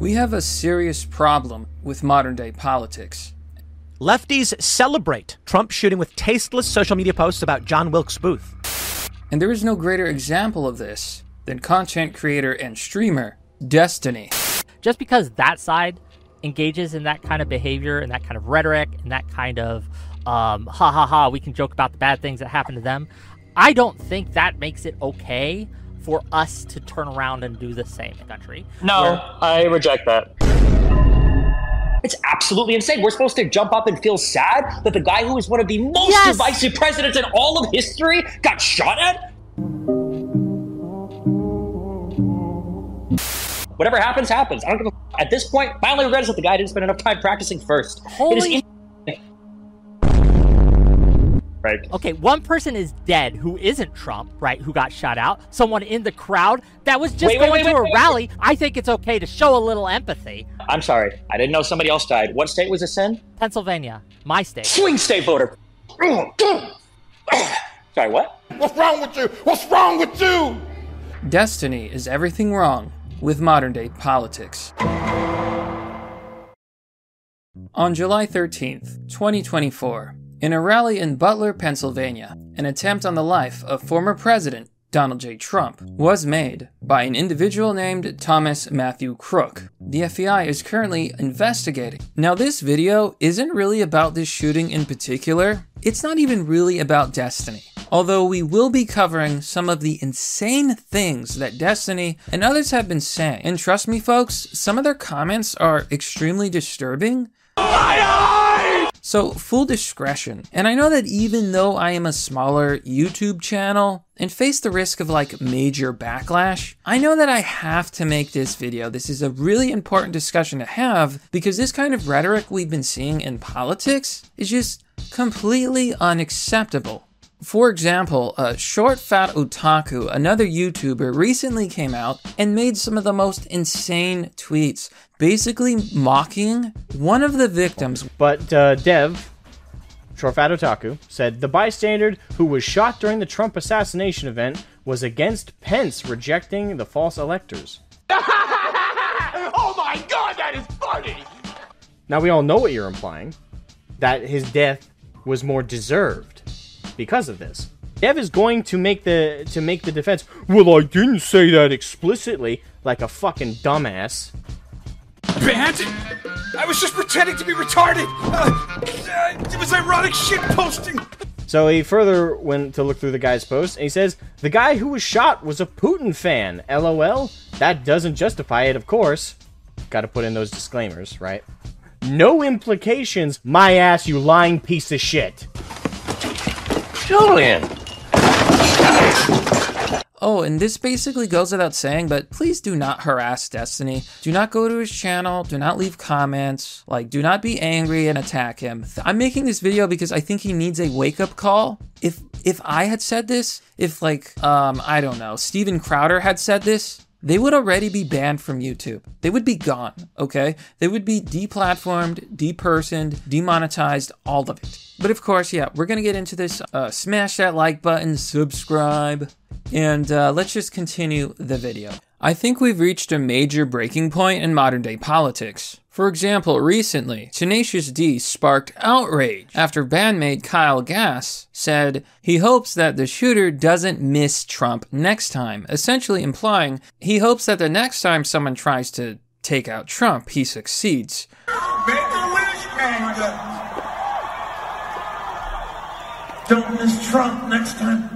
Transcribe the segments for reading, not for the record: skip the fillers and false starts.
We have a serious problem with modern-day politics. Lefties celebrate Trump shooting with tasteless social media posts about John Wilkes Booth. And there is no greater example of this than content creator and streamer Destiny. Just because that side engages in that kind of behavior and that kind of rhetoric and that kind of we can joke about the bad things that happen to them, I don't think that makes it okay for us to turn around and do the same in the country. No, I reject that. It's absolutely insane. We're supposed to jump up and feel sad that the guy who is one of the most divisive presidents in all of history got shot at? Whatever happens, happens. I don't give a At this point, my only regret is that the guy didn't spend enough time practicing first. Right. Okay, one person is dead who isn't Trump, right, who got shot out. Someone in the crowd that was just going to a rally. I think it's okay to show a little empathy. I'm sorry. I didn't know somebody else died. What state was this in? Pennsylvania. My state. Swing state voter. Sorry, what? What's wrong with you? What's wrong with you? Destiny is everything wrong with modern-day politics. On July 13th, 2024, in a rally in Butler, Pennsylvania, an attempt on the life of former President Donald J. Trump was made by an individual named Thomas Matthew Crook. The FBI is currently investigating. Now, this video isn't really about this shooting in particular. It's not even really about Destiny. Although we will be covering some of the insane things that Destiny and others have been saying. And trust me, folks, some of their comments are extremely disturbing. So, full discretion. And I know that even though I am a smaller YouTube channel and face the risk of major backlash, I know that I have to make this video. This is a really important discussion to have because this kind of rhetoric we've been seeing in politics is just completely unacceptable. For example, Short Fat Otaku, another YouTuber, recently came out and made some of the most insane tweets, basically mocking one of the victims. But Dev, Short Fat Otaku, said the bystander who was shot during the Trump assassination event was against Pence rejecting the false electors. Oh my God, that is funny! Now we all know what you're implying, that his death was more deserved. Because of this, Dev is going to make the defense. Well, I didn't say that explicitly, like a fucking dumbass. Bandit! I was just pretending to be retarded. It was ironic shit posting. So he further went to look through the guy's post, and he says the guy who was shot was a Putin fan. LOL. That doesn't justify it, of course. Got to put in those disclaimers, right? No implications. My ass, you lying piece of shit. Julian! Oh, and this basically goes without saying, but please do not harass Destiny. Do not go to his channel. Do not leave comments. Do not be angry and attack him. I'm making this video because I think he needs a wake-up call. If I had said this, if I don't know, Steven Crowder had said this, they would already be banned from YouTube. They would be gone, okay? They would be deplatformed, depersoned, demonetized, all of it. But of course, yeah, we're gonna get into this. Smash that like button, subscribe, and let's just continue the video. I think we've reached a major breaking point in modern day politics. For example, recently, Tenacious D sparked outrage after bandmate Kyle Gass said he hopes that the shooter doesn't miss Trump next time, essentially implying he hopes that the next time someone tries to take out Trump, he succeeds. Make a wish, Panda. Don't miss Trump next time.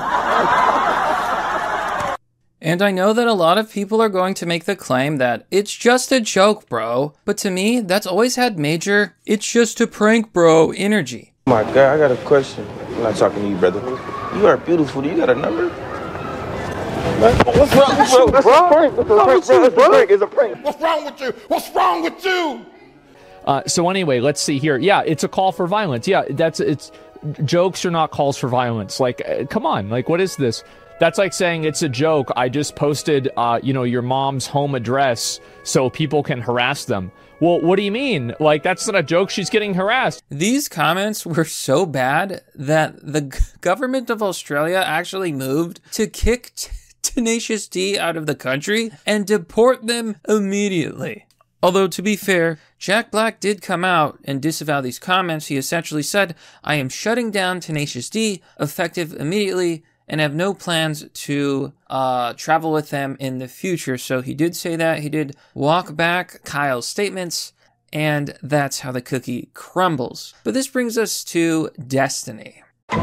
And I know that a lot of people are going to make the claim that it's just a joke, bro. But to me, that's always had major, it's just a prank, bro, energy. Oh my God, I got a question. I'm not talking to you, brother. You are beautiful. Do you got a number? What's wrong with you, bro? It's a prank. What's wrong with you? What's wrong with you? So anyway, let's see here. Yeah, it's a call for violence. Yeah, it's jokes are not calls for violence. Come on. What is this? That's like saying it's a joke. I just posted, your mom's home address so people can harass them. Well, what do you mean? That's not a joke. She's getting harassed. These comments were so bad that the government of Australia actually moved to kick Tenacious D out of the country and deport them immediately. Although, to be fair, Jack Black did come out and disavow these comments. He essentially said, I am shutting down Tenacious D, effective immediately, and have no plans to travel with them in the future. So he did say that. He did walk back Kyle's statements, and that's how the cookie crumbles. But this brings us to Destiny.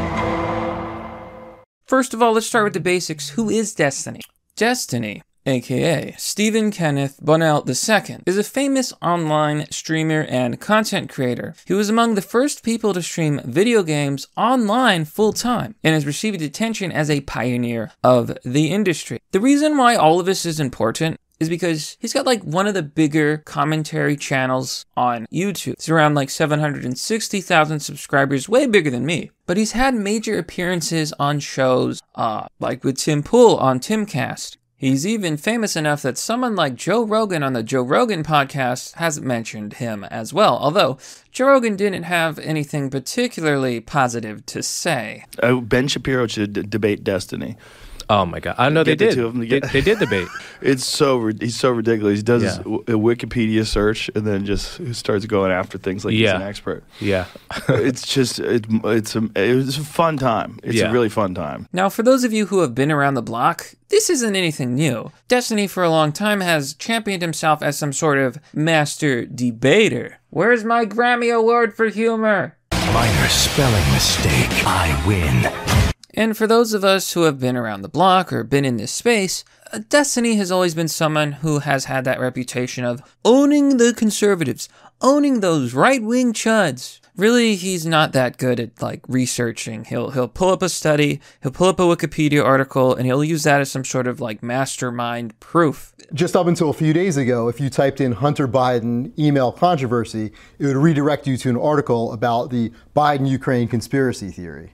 First of all, let's start with the basics. Who is Destiny? Destiny, aka Stephen Kenneth Bonnell II, is a famous online streamer and content creator. He was among the first people to stream video games online full-time and has received attention as a pioneer of the industry. The reason why all of this is important is because he's got like one of the bigger commentary channels on YouTube. It's around like 760,000 subscribers, way bigger than me. But he's had major appearances on shows like with Tim Pool on Timcast. He's even famous enough that someone like Joe Rogan on the Joe Rogan podcast has mentioned him as well. Although Joe Rogan didn't have anything particularly positive to say. Ben Shapiro should debate Destiny. Oh my God! I know they did. They did debate. He's so ridiculous. He does a Wikipedia search and then just starts going after things like he's an expert. Yeah, it's a fun time. It's a really fun time. Now, for those of you who have been around the block, this isn't anything new. Destiny for a long time has championed himself as some sort of master debater. Where's my Grammy Award for humor? Minor spelling mistake. I win. And for those of us who have been around the block or been in this space, Destiny has always been someone who has had that reputation of owning the conservatives, owning those right-wing chuds. Really, he's not that good at like researching. He'll pull up a study, he'll pull up a Wikipedia article, and he'll use that as some sort of like mastermind proof. Just up until a few days ago, if you typed in Hunter Biden email controversy, it would redirect you to an article about the Biden-Ukraine conspiracy theory.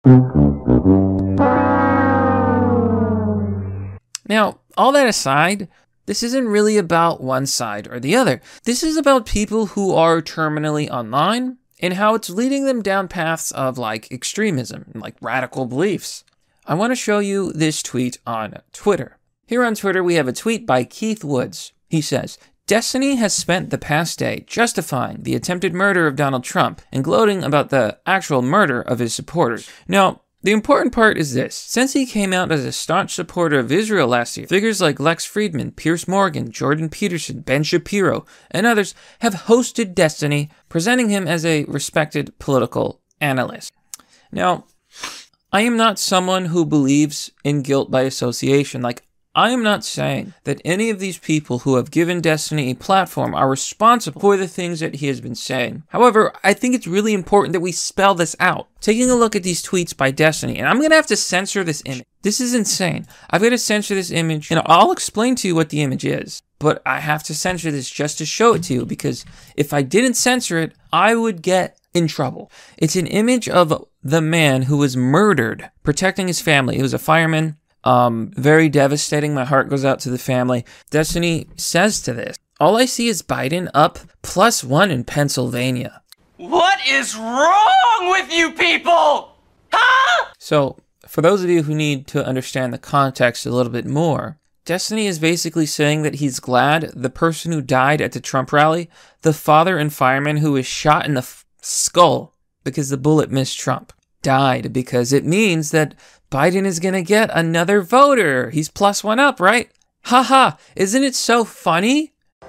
Now, all that aside, this isn't really about one side or the other. This is about people who are terminally online and how it's leading them down paths of like extremism and like radical beliefs. I want to show you this tweet on Twitter. Here on Twitter, we have a tweet by Keith Woods. He says, Destiny has spent the past day justifying the attempted murder of Donald Trump and gloating about the actual murder of his supporters. Now, the important part is this. Since he came out as a staunch supporter of Israel last year, figures like Lex Friedman, Piers Morgan, Jordan Peterson, Ben Shapiro, and others have hosted Destiny, presenting him as a respected political analyst. Now, I am not someone who believes in guilt by association. Like, I am not saying that any of these people who have given Destiny a platform are responsible for the things that he has been saying. However, I think it's really important that we spell this out. Taking a look at these tweets by Destiny, and I'm going to have to censor this image. This is insane. I've got to censor this image, and I'll explain to you what the image is. But I have to censor this just to show it to you, because if I didn't censor it, I would get in trouble. It's an image of the man who was murdered, protecting his family. He was a fireman. Very devastating. My heart goes out to the family. Destiny says to this, all I see is Biden up +1 in Pennsylvania. What is wrong with you people? Huh? So, for those of you who need to understand the context a little bit more, Destiny is basically saying that he's glad the person who died at the Trump rally, the father and fireman who was shot in the skull because the bullet missed Trump, died because it means that Biden is going to get another voter. He's +1 up, right? Haha, isn't it so funny?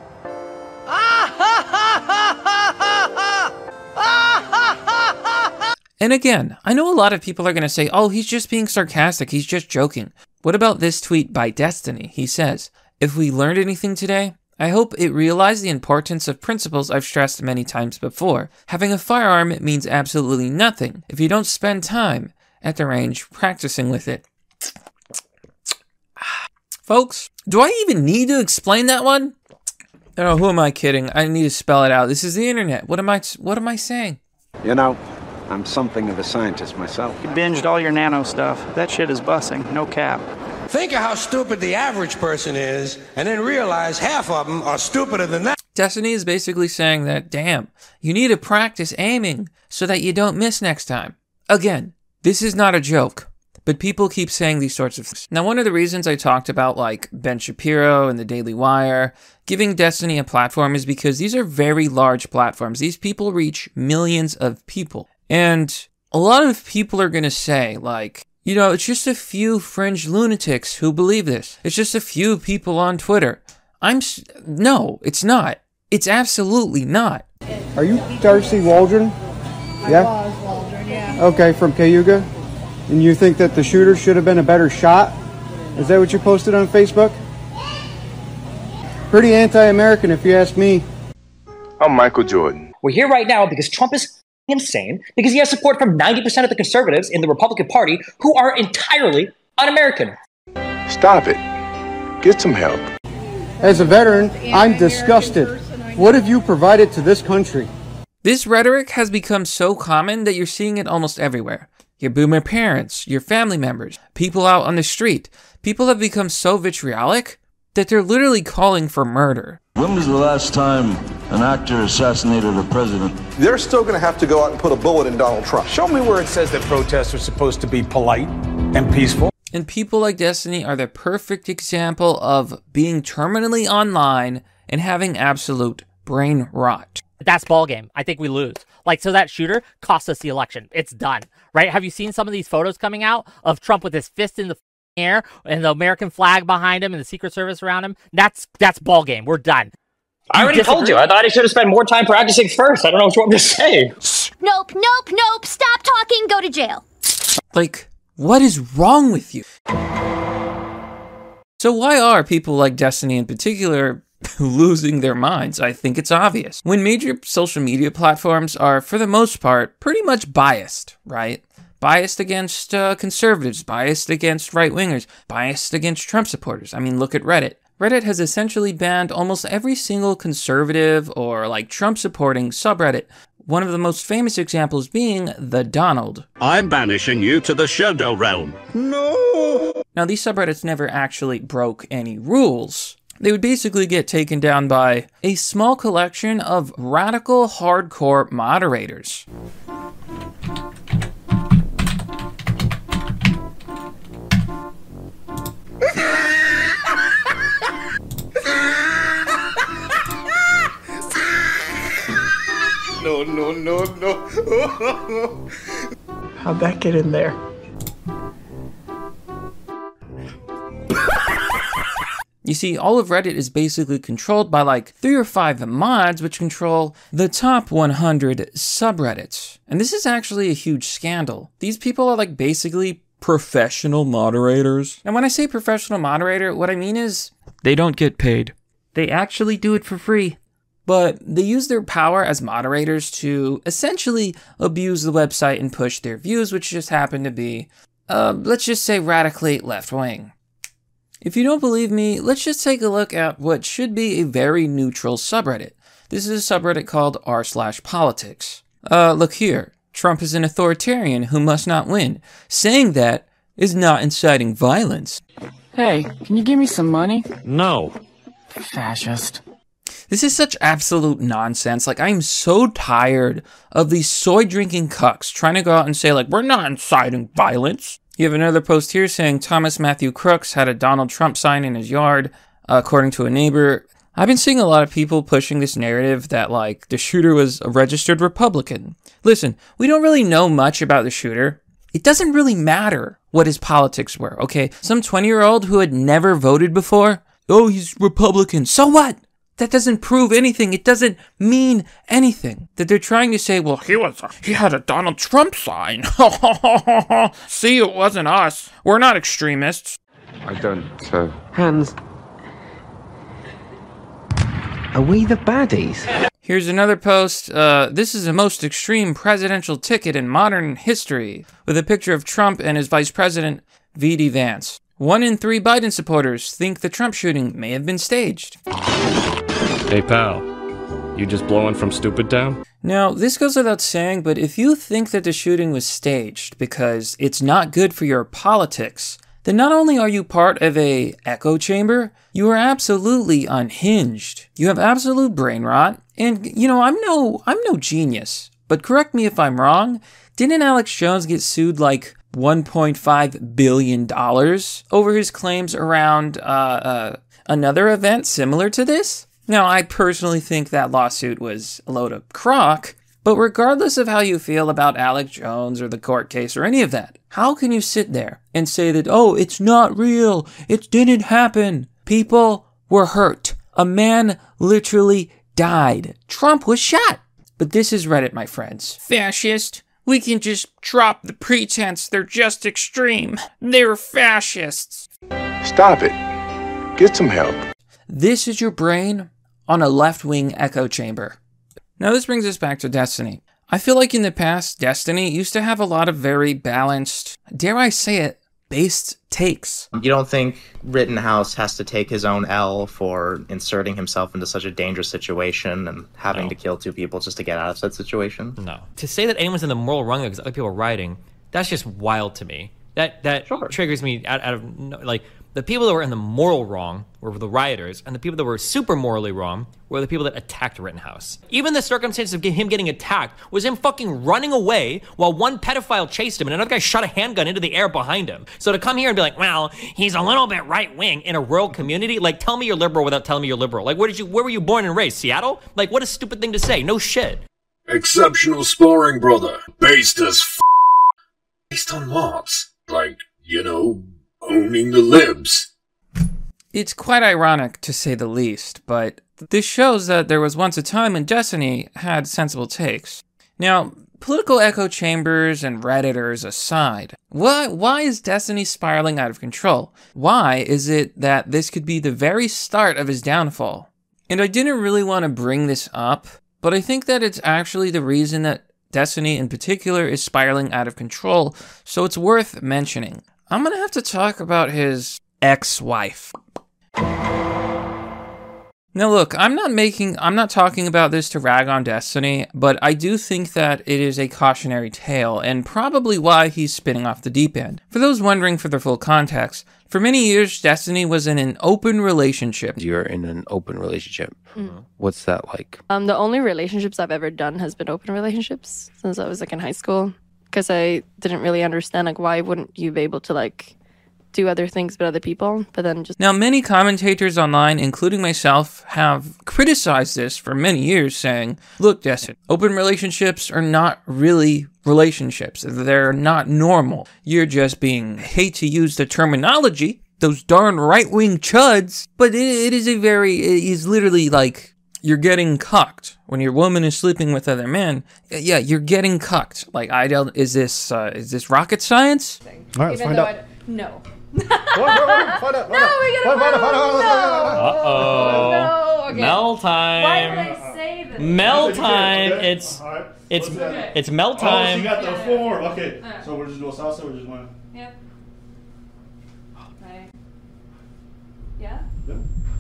And again, I know a lot of people are going to say, oh, he's just being sarcastic. He's just joking. What about this tweet by Destiny? He says, if we learned anything today, I hope it realized the importance of principles I've stressed many times before. Having a firearm means absolutely nothing if you don't spend time at the range practicing with it. Folks, do I even need to explain that one? Oh, who am I kidding? I need to spell it out. This is the internet. What am I saying? You know, I'm something of a scientist myself. You binged all your nano stuff. That shit is bussing, no cap. Think of how stupid the average person is, and then realize half of them are stupider than that. Destiny is basically saying that, damn, you need to practice aiming so that you don't miss next time. Again, this is not a joke. But people keep saying these sorts of things. Now, one of the reasons I talked about like Ben Shapiro and the Daily Wire giving Destiny a platform is because these are very large platforms. These people reach millions of people. And a lot of people are going to say like, you know, it's just a few fringe lunatics who believe this. It's just a few people on Twitter. No, it's not. It's absolutely not. Are you Darcy Waldron? Yeah? I was Waldron, yeah. Okay, from Cayuga? And you think that the shooter should have been a better shot? Is that what you posted on Facebook? Pretty anti-American if you ask me. I'm Michael Jordan. We're here right now because Trump is insane, because he has support from 90% of the conservatives in the Republican Party who are entirely un-American. Stop it. Get some help. As a veteran, I'm disgusted. What have you provided to this country? This rhetoric has become so common that you're seeing it almost everywhere. Your boomer parents, your family members, people out on the street. People have become so vitriolic that they're literally calling for murder. When was the last time an actor assassinated a president? They're still going to have to go out and put a bullet in Donald Trump. Show me where it says that protests are supposed to be polite and peaceful. And people like Destiny are the perfect example of being terminally online and having absolute brain rot. That's ballgame. I think we lose. Like, so that shooter cost us the election. It's done, right? Have you seen some of these photos coming out of Trump with his fist in the air and the American flag behind him and the Secret Service around him? That's ballgame. We're done. I already told you. I thought he should have spent more time practicing first. I don't know what you want me to say. Nope. Stop talking. Go to jail. Like, what is wrong with you? So why are people like Destiny in particular losing their minds? I think it's obvious. When major social media platforms are, for the most part, pretty much biased, right? Biased against conservatives, biased against right-wingers, biased against Trump supporters. I mean, look at Reddit. Reddit has essentially banned almost every single conservative or like Trump-supporting subreddit. One of the most famous examples being The Donald. I'm banishing you to the Shadow Realm. No! Now, these subreddits never actually broke any rules. They would basically get taken down by a small collection of radical hardcore moderators. No. How'd that get in there? You see, all of Reddit is basically controlled by like 3 or 5 mods which control the top 100 subreddits. And this is actually a huge scandal. These people are like basically professional moderators. And when I say professional moderator, what I mean is they don't get paid. They actually do it for free. But they use their power as moderators to essentially abuse the website and push their views, which just happen to be, let's just say radically left-wing. If you don't believe me, let's just take a look at what should be a very neutral subreddit. This is a subreddit called r/politics. Look here. Trump is an authoritarian who must not win. Saying that is not inciting violence. Hey, can you give me some money? No. Fascist. This is such absolute nonsense. Like, I'm so tired of these soy-drinking cucks trying to go out and say, like, we're not inciting violence. You have another post here saying Thomas Matthew Crooks had a Donald Trump sign in his yard, according to a neighbor. I've been seeing a lot of people pushing this narrative that, like, the shooter was a registered Republican. Listen, we don't really know much about the shooter. It doesn't really matter what his politics were, okay? Some 20-year-old who had never voted before, oh, he's Republican. So what? That doesn't prove anything. It doesn't mean anything. That they're trying to say, well, he had a Donald Trump sign. See, it wasn't us. We're not extremists. I don't, Hands. Are we the baddies? Here's another post. This is the most extreme presidential ticket in modern history, with a picture of Trump and his vice president, V.D. Vance. 1 in 3 Biden supporters think the Trump shooting may have been staged. Hey pal, you just blowing from Stupid Town? Now, this goes without saying, but if you think that the shooting was staged because it's not good for your politics, then not only are you part of a echo chamber, you are absolutely unhinged. You have absolute brain rot, and you know, I'm no genius, but correct me if I'm wrong, didn't Alex Jones get sued like $1.5 billion over his claims around another event similar to this. Now, I personally think that lawsuit was a load of crock, but regardless of how you feel about Alex Jones or the court case or any of that, how can you sit there and say that, oh, it's not real, it didn't happen, people were hurt, a man literally died, Trump was shot? But this is Reddit, my friends. Fascist? We can just drop the pretense they're just extreme. They're fascists. Stop it. Get some help. This is your brain on a left-wing echo chamber. Now this brings us back to Destiny. I feel like in the past, Destiny used to have a lot of very balanced, dare I say it, based takes. You don't think Rittenhouse has to take his own L for inserting himself into such a dangerous situation and having to kill 2 people just to get out of that situation? No. To say that anyone's in the moral wrong because other people are rioting, that's just wild to me. That triggers me out of, like, the people that were in the moral wrong were the rioters, and the people that were super morally wrong were the people that attacked Rittenhouse. Even the circumstances of him getting attacked was him fucking running away while one pedophile chased him and another guy shot a handgun into the air behind him. So to come here and be like, well, he's a little bit right-wing in a rural community, like, tell me you're liberal without telling me you're liberal. Like, where were you born and raised? Seattle? Like, what a stupid thing to say. No shit. Exceptional sparring, brother. Based as based on what? Like, you know, owning the libs. It's quite ironic, to say the least, but this shows that there was once a time when Destiny had sensible takes. Now, political echo chambers and Redditors aside, why is Destiny spiraling out of control? Why is it that this could be the very start of his downfall? And I didn't really want to bring this up, but I think that it's actually the reason that Destiny in particular is spiraling out of control, so it's worth mentioning. I'm gonna have to talk about his ex-wife. Now look, I'm not talking about this to rag on Destiny, but I do think that it is a cautionary tale, and probably why he's spinning off the deep end. For those wondering for the full context, for many years, Destiny was in an open relationship. You're in an open relationship. What's that like? The only relationships I've ever done has been open relationships since I was like in high school, because I didn't really understand like why wouldn't you be able to like do other things with other people, but then just... Now, many commentators online, including myself, have criticized this for many years, saying, look, Destiny, open relationships are not really relationships. They're not normal. You're just being, I hate to use the terminology, those darn right-wing chuds, but it is literally like, you're getting cucked. When your woman is sleeping with other men, yeah, you're getting cucked. Like, is this rocket science? All right, let's find out. No. Uh-oh. Okay. Mel time. Why did I say this? Mel time. It's Mel time. Oh, she got the form. Okay. So we're just doing salsa. We're just going. Yep. Right. Yeah. Yep.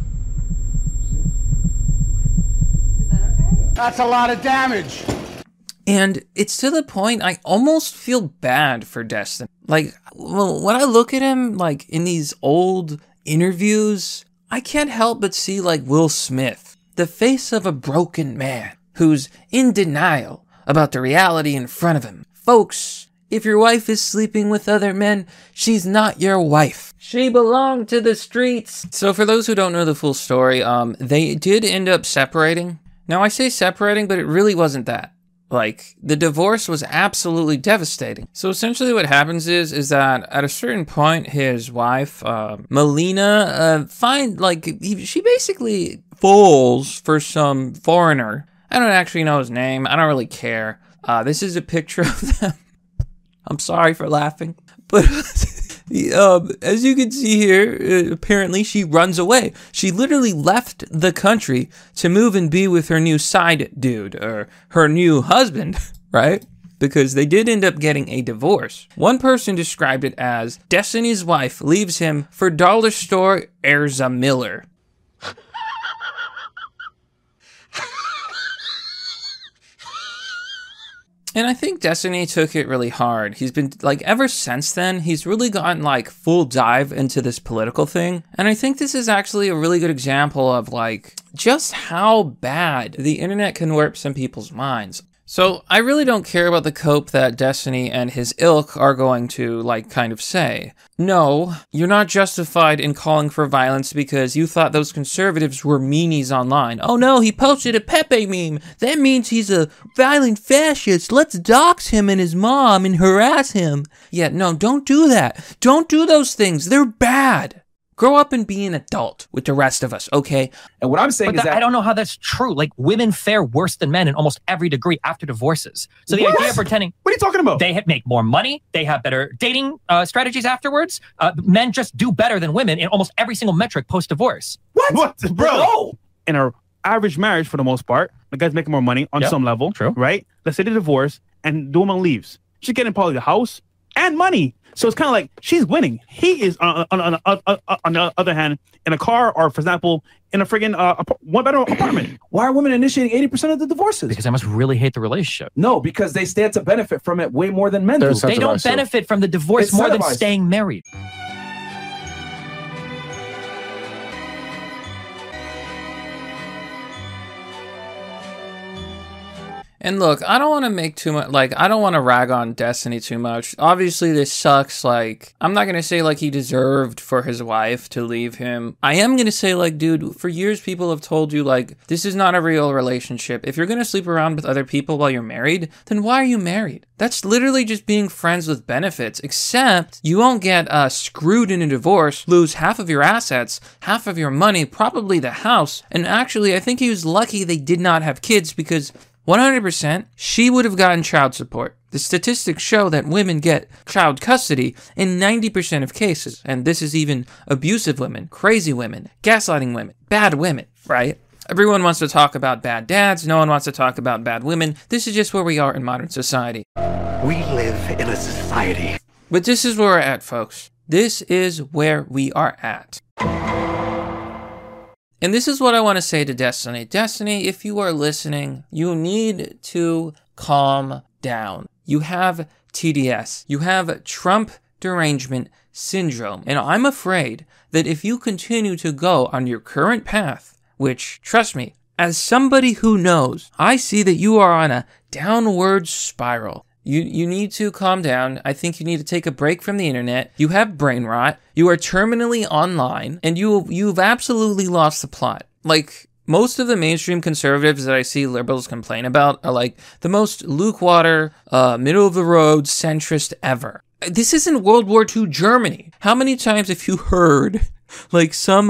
Is that okay? That's a lot of damage. And it's to the point I almost feel bad for Destiny. Like, well, when I look at him, like, in these old interviews, I can't help but see, like, Will Smith, the face of a broken man who's in denial about the reality in front of him. Folks, if your wife is sleeping with other men, she's not your wife. She belonged to the streets. So for those who don't know the full story, they did end up separating. Now, I say separating, but it really wasn't that. Like, the divorce was absolutely devastating. So essentially what happens is that at a certain point, his wife, Melina, she basically falls for some foreigner. I don't actually know his name. I don't really care. This is a picture of them. I'm sorry for laughing. But as you can see here, apparently she runs away. She literally left the country to move and be with her new side dude, or her new husband, right? Because they did end up getting a divorce. One person described it as, Destiny's wife leaves him for dollar store Erza Miller. And I think Destiny took it really hard. He's been, like, ever since then, he's really gotten, like, full dive into this political thing. And I think this is actually a really good example of, like, just how bad the internet can warp some people's minds. So I really don't care about the cope that Destiny and his ilk are going to, like, kind of say. No, you're not justified in calling for violence because you thought those conservatives were meanies online. Oh no, he posted a Pepe meme. That means he's a violent fascist. Let's dox him and his mom and harass him. Yeah, no, don't do that. Don't do those things. They're bad. Grow up and be an adult with the rest of us, okay? And what I'm saying is that I don't know how that's true. Like, women fare worse than men in almost every degree after divorces. So the idea of pretending... What are you talking about? They make more money. They have better dating strategies afterwards. Men just do better than women in almost every single metric post-divorce. What? Bro! No. In an average marriage, for the most part, the guy's making more money on some level. True. Right? Let's say they divorce and the woman leaves. She's getting probably the house and money. So it's kind of like she's winning. He is, on the other hand, in a car or, for example, in a friggin' one-bedroom apartment. Why are women initiating 80% of the divorces? Because I must really hate the relationship. No, because they stand to benefit from it way more than men do. They don't benefit from the divorce more than staying married. And look, I don't want to make too much, like, I don't want to rag on Destiny too much. Obviously, this sucks. Like, I'm not going to say, like, he deserved for his wife to leave him. I am going to say, like, dude, for years, people have told you, like, this is not a real relationship. If you're going to sleep around with other people while you're married, then why are you married? That's literally just being friends with benefits, except you won't get screwed in a divorce, lose half of your assets, half of your money, probably the house. And actually, I think he was lucky they did not have kids because 100%, she would have gotten child support. The statistics show that women get child custody in 90% of cases. And this is even abusive women, crazy women, gaslighting women, bad women, right? Everyone wants to talk about bad dads. No one wants to talk about bad women. This is just where we are in modern society. We live in a society. But this is where we're at, folks. This is where we are at. And this is what I want to say to Destiny. Destiny, if you are listening, you need to calm down. You have TDS. You have Trump derangement syndrome. And I'm afraid that if you continue to go on your current path, which, trust me, as somebody who knows, I see that you are on a downward spiral. You need to calm down. I think you need to take a break from the internet. You have brain rot. You are terminally online, and you've absolutely lost the plot. Like, most of the mainstream conservatives that I see liberals complain about are like the most lukewater, middle-of-the-road centrist ever. This isn't World War II Germany. How many times have you heard like some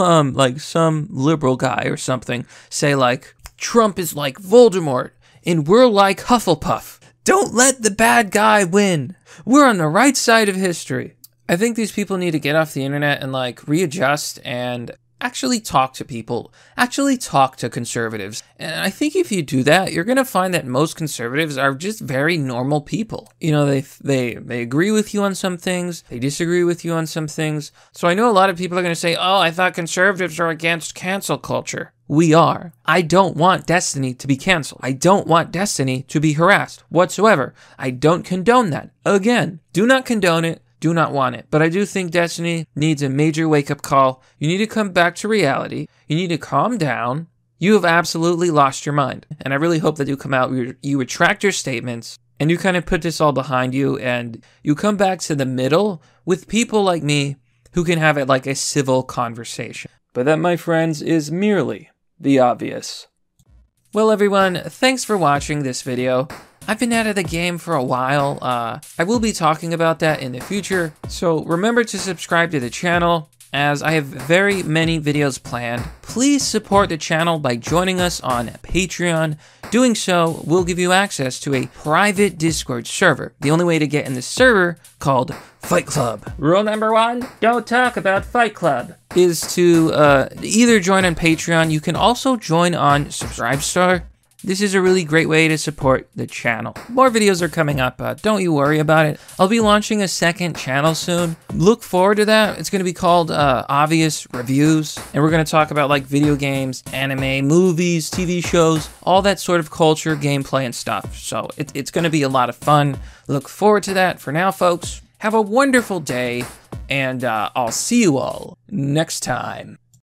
liberal guy or something say like, Trump is like Voldemort and we're like Hufflepuff? Don't let the bad guy win. We're on the right side of history. I think these people need to get off the internet and like readjust and actually talk to people, actually talk to conservatives. And I think if you do that, you're going to find that most conservatives are just very normal people. You know, they agree with you on some things, they disagree with you on some things. So I know a lot of people are going to say, oh, I thought conservatives are against cancel culture. We are. I don't want Destiny to be canceled. I don't want Destiny to be harassed whatsoever. I don't condone that. Again, do not condone it. Do not want it. But I do think Destiny needs a major wake-up call. You need to come back to reality. You need to calm down. You have absolutely lost your mind. And I really hope that you come out, you retract your statements, and you kind of put this all behind you, and you come back to the middle with people like me who can have it like a civil conversation. But that, my friends, is merely the obvious. Well, everyone, thanks for watching this video. I've been out of the game for a while. I will be talking about that in the future, so remember to subscribe to the channel, as I have very many videos planned. Please support the channel by joining us on Patreon. Doing so will give you access to a private Discord server. The only way to get in the server, called Fight Club. Rule number 1, don't talk about Fight Club. Is to either join on Patreon. You can also join on Subscribestar. This is a really great way to support the channel. More videos are coming up, don't you worry about it. I'll be launching a second channel soon. Look forward to that. It's going to be called Obvious Reviews, and we're going to talk about like video games, anime, movies, TV shows, all that sort of culture, gameplay, and stuff. So it's going to be a lot of fun. Look forward to that. For now, folks, have a wonderful day, and I'll see you all next time.